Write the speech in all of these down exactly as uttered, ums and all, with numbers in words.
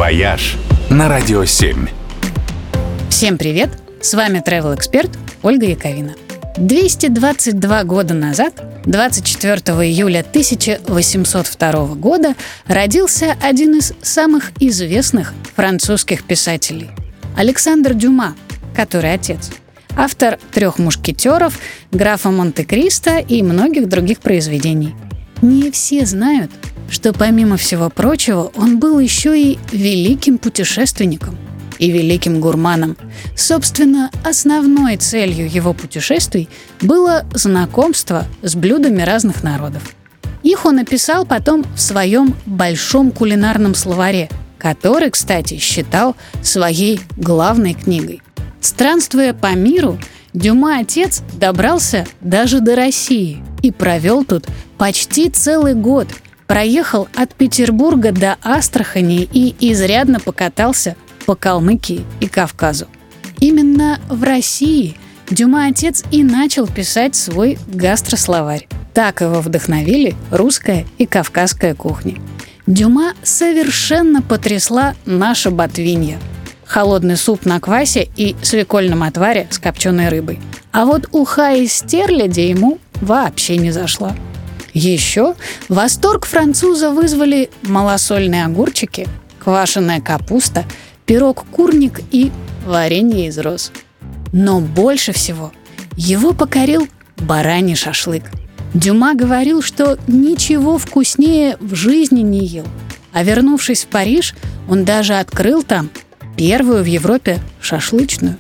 «Вояж» на Радио семь. Всем привет! С вами travel-эксперт Ольга Яковина. двести двадцать два года назад, двадцать четвёртого июля тысяча восемьсот второго года, родился один из самых известных французских писателей – Александр Дюма, который отец. Автор «Трех мушкетеров», «Графа Монте-Кристо» и многих других произведений. Не все знают, что, помимо всего прочего, он был еще и великим путешественником и великим гурманом. Собственно, основной целью его путешествий было знакомство с блюдами разных народов. Их он описал потом в своем большом кулинарном словаре, который, кстати, считал своей главной книгой. Странствуя по миру, Дюма-отец добрался даже до России и провел тут почти целый год. Проехал от Петербурга до Астрахани и изрядно покатался по Калмыкии и Кавказу. Именно в России Дюма-отец и начал писать свой гастрословарь. Так его вдохновили русская и кавказская кухни. Дюма совершенно потрясла наша ботвинья. Холодный суп на квасе и свекольном отваре с копченой рыбой. А вот уха из стерляди ему вообще не зашла. Еще восторг француза вызвали малосольные огурчики, квашеная капуста, пирог-курник и варенье из роз. Но больше всего его покорил бараний шашлык. Дюма говорил, что ничего вкуснее в жизни не ел. А вернувшись в Париж, он даже открыл там первую в Европе шашлычную.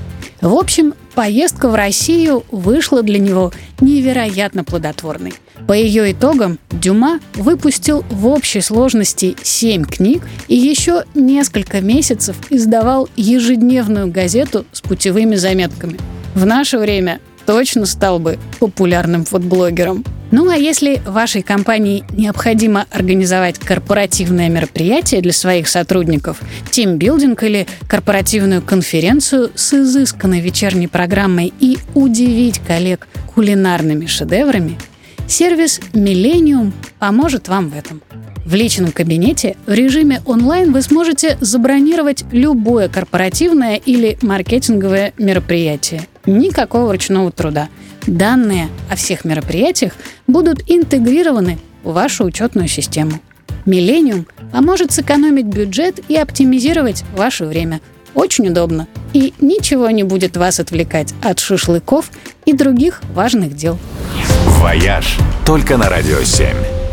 В общем, поездка в Россию вышла для него невероятно плодотворной. По ее итогам Дюма выпустил в общей сложности семь книг и еще несколько месяцев издавал ежедневную газету с путевыми заметками. В наше время точно стал бы популярным фудблогером. Ну а если вашей компании необходимо организовать корпоративное мероприятие для своих сотрудников, тимбилдинг или корпоративную конференцию с изысканной вечерней программой и удивить коллег кулинарными шедеврами, сервис Millennium поможет вам в этом. В личном кабинете в режиме онлайн вы сможете забронировать любое корпоративное или маркетинговое мероприятие. Никакого ручного труда. Данные о всех мероприятиях будут интегрированы в вашу учетную систему. Millennium поможет сэкономить бюджет и оптимизировать ваше время. Очень удобно. И ничего не будет вас отвлекать от шашлыков и других важных дел. «Вояж» только на Радио семь.